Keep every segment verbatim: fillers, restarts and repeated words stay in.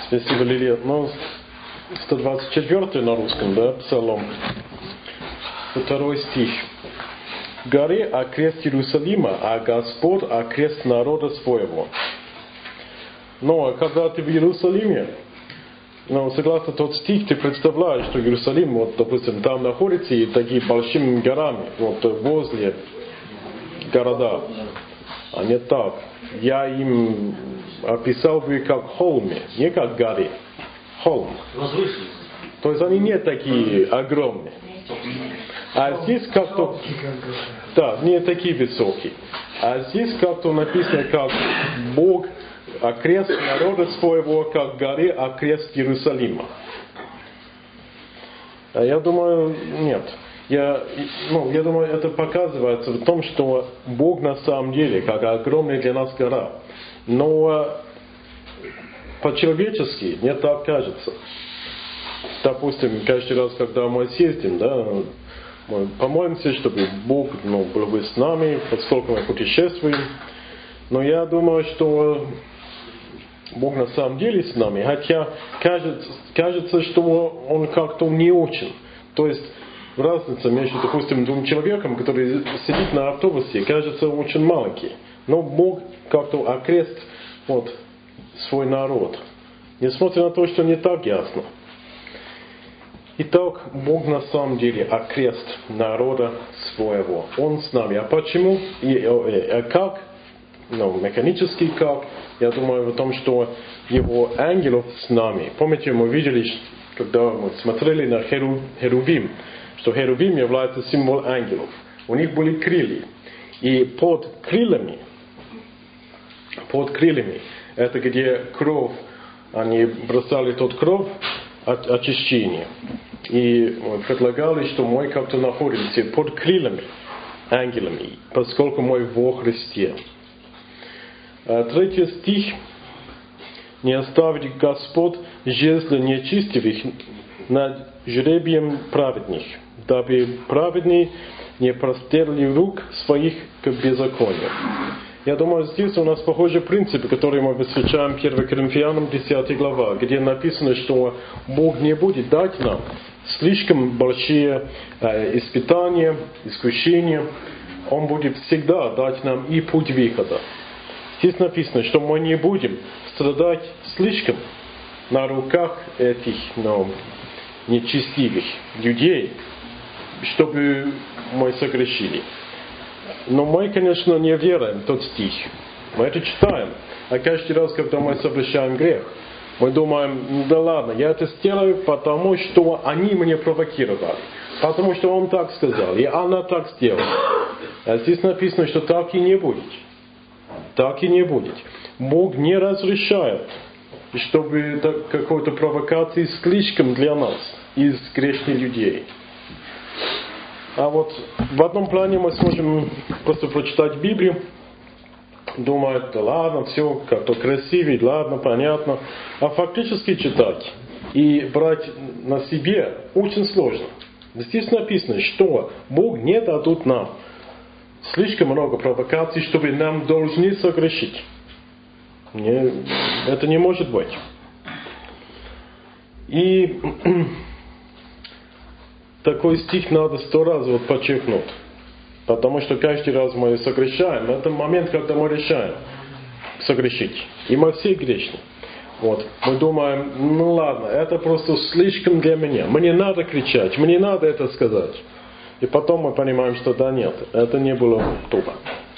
Спасибо, Лилия. Ну, сто двадцать четвёртый на русском, да, Псалом. Второй стих. «Горе окрест Иерусалима, а Господь окрест народа своего». Но когда ты в Иерусалиме, ну, согласно тот стих, ты представляешь, что Иерусалим, вот, допустим, там находится и такие большими горами, вот, возле города. А не так. Я им описал бы как холме, не как горе. Холм. То есть они не такие огромные. А здесь как-то... Да, не такие высокие. А здесь как-то написано, как Бог окрест народа своего, как горе окрест Иерусалима. А я думаю, нет. Я, ну, я думаю, это показывается в том, что Бог на самом деле, как огромная для нас гора. Но по-человечески мне так кажется. Допустим, каждый раз, когда мы съездим, да, мы помолимся, чтобы Бог, ну, был бы с нами, поскольку мы путешествуем. Но я думаю, что Бог на самом деле с нами, хотя кажется, кажется, что Он как-то не очень. То есть разница между, допустим, двум человеком, который сидит на автобусе, кажется очень маленький. Но Бог как-то окрест вот, свой народ. Несмотря на то, что не так ясно. Итак, Бог на самом деле окрест народа своего. Он с нами. А почему? И, и, и как? Ну, механически как? Я думаю в том, что Его ангелов с нами. Помните, мы видели, когда мы смотрели на Херу, Херувим, что Херувим является символ ангелов. У них были крылья. И под крыльями, под крыльями, это где кровь, они бросали тот кровь от очищения. И предлагали, что мы как-то находимся под крыльями ангелами, поскольку мы во Христе. Третий стих. «Не оставит Господь жезла нечестивых над жребием праведных, дабы праведные не простерли рук своих к беззаконию». Я думаю, здесь у нас похожий принцип, который мы встречаем первое Коринфянам десятая глава, где написано, что Бог не будет дать нам слишком большие э, испытания, искушения. Он будет всегда дать нам и путь выхода. Здесь написано, что мы не будем страдать слишком на руках этих ну, нечестивых людей, чтобы мы согрешили. Но мы, конечно, не верим в тот стих. Мы это читаем. А каждый раз, когда мы совершаем грех, мы думаем, да ладно, я это сделаю, потому что они меня провокировали. Потому что он так сказал, и она так сделала. А здесь написано, что так и не будет. Так и не будет. Бог не разрешает, чтобы какой-то провокации слишком для нас, из грешных людей. А вот в одном плане мы сможем просто прочитать Библию, думать, да ладно, все как-то красиво, ладно, понятно. А фактически читать и брать на себе очень сложно. Здесь написано, что Бог не дадут нам слишком много провокаций, чтобы нам должны согрешить. Не, это не может быть. И такой стих надо сто раз вот подчеркнуть. Потому что каждый раз мы согрешаем. Это момент, когда мы решаем согрешить. И мы все грешны. Вот. Мы думаем, ну ладно, это просто слишком для меня. Мне надо кричать, мне надо это сказать. И потом мы понимаем, что да нет, это не было тупо.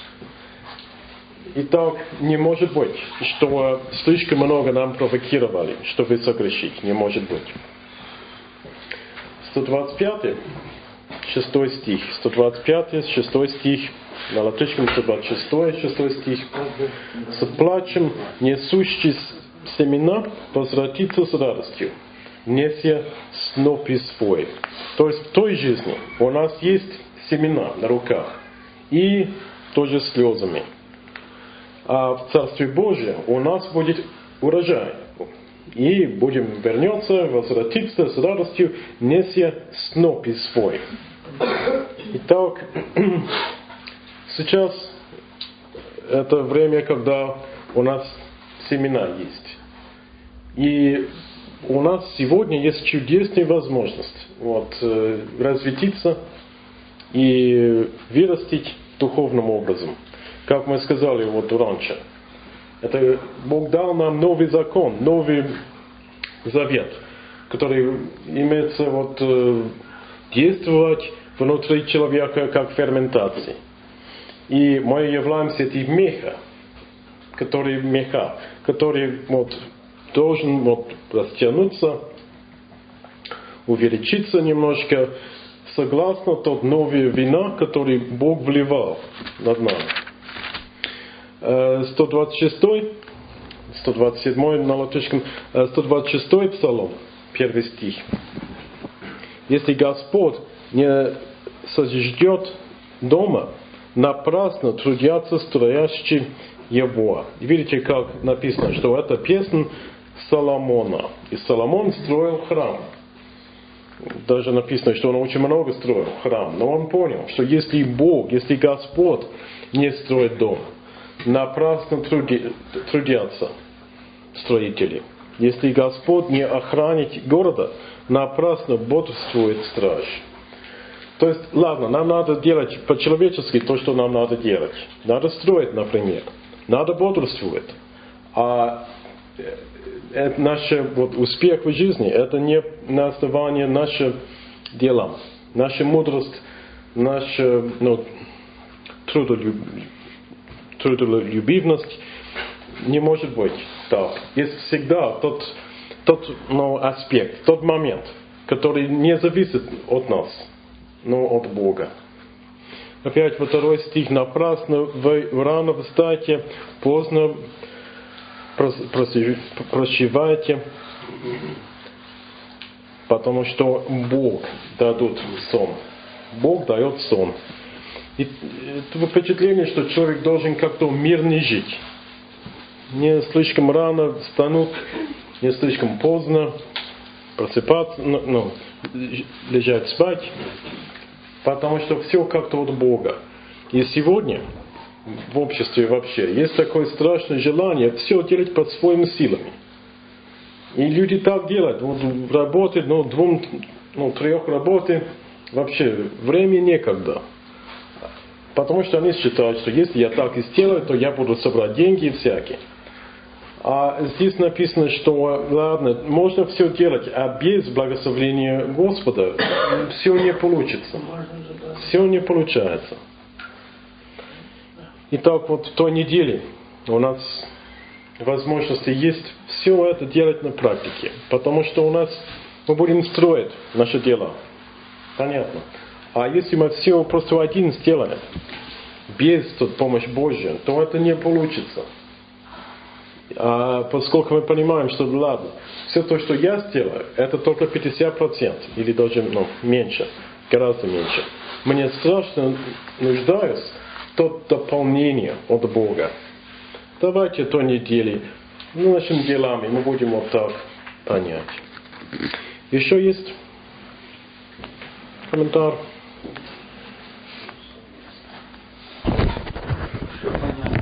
Итак, не может быть, что слишком много нам провокировали, чтобы согрешить. Не может быть. сто двадцать пятый, шестой стих. сто двадцать пятый, шестой стих. На латышском сто двадцать шестой, шестой стих. «С плачем несущий семена возвратится с радостью, неся снопи свой». То есть в той жизни у нас есть семена на руках и тоже слезами. А в Царстве Божьем у нас будет урожай. И будем вернуться, возвратиться с радостью, неся снопи свой. Итак, сейчас это время, когда у нас семена есть. И у нас сегодня есть чудесная возможность вот, развититься и вырастить духовным образом. Как мы сказали вот раньше. Это Бог дал нам новый закон, новый завет, который имеется вот, действовать внутри человека как ферментация. И мы являемся этим меха, который меха, который вот, должен вот, растянуться, увеличиться немножко, согласно тот новый вина, который Бог вливал над нами. сто двадцать шестой, сто двадцать седьмой на латышском, сто двадцать шестой псалом, первый стих. Если Господь не сожжет дома, напрасно трудятся строящие его. И видите, как написано, что это песня Соломона. И Соломон строил храм. Даже написано, что он очень много строил храм. Но он понял, что если Бог, если Господь не строит дом, напрасно труди, трудятся строители. Если Господь не охранит города, напрасно бодрствует страж. То есть, ладно, нам надо делать по-человечески то, что нам надо делать. Надо строить, например. Надо бодрствовать. А это наш вот, успех в жизни, это не на основании наших дел. Наша мудрость, наша ну, трудолюб... трудолюбивность не может быть так. Есть всегда тот, тот ну, аспект, тот момент, который не зависит от нас, но от Бога. Опять во второй стих. Напрасно вы рано встаете, поздно прощевайте, потому что Бог дадут сон. Бог дает сон. И это впечатление, что человек должен как-то мирно жить. Не слишком рано встанут, не слишком поздно просыпаться, ну, лежать спать, потому что все как-то от Бога. И сегодня в обществе вообще есть такое страшное желание все делать под своими силами. И люди так делают. Вот работают, ну, двум, ну, трех работы, вообще времени некогда. Потому что они считают, что если я так и сделаю, то я буду собрать деньги и всякие. А здесь написано, что ладно, можно все делать, а без благословения Господа все не получится. Все не получается. Итак, вот в той неделе у нас возможности есть все это делать на практике. Потому что у нас мы будем строить наши дела. Понятно. А если мы все просто один сделаем, без помощи Божьей, то это не получится. А поскольку мы понимаем, что ладно, все то, что я сделаю, это только пятьдесят процентов, или даже ну, меньше, гораздо меньше. Мне страшно нуждаюсь в то дополнение от Бога. Давайте той недели нашими делами мы будем вот так понять. Еще есть комментарий?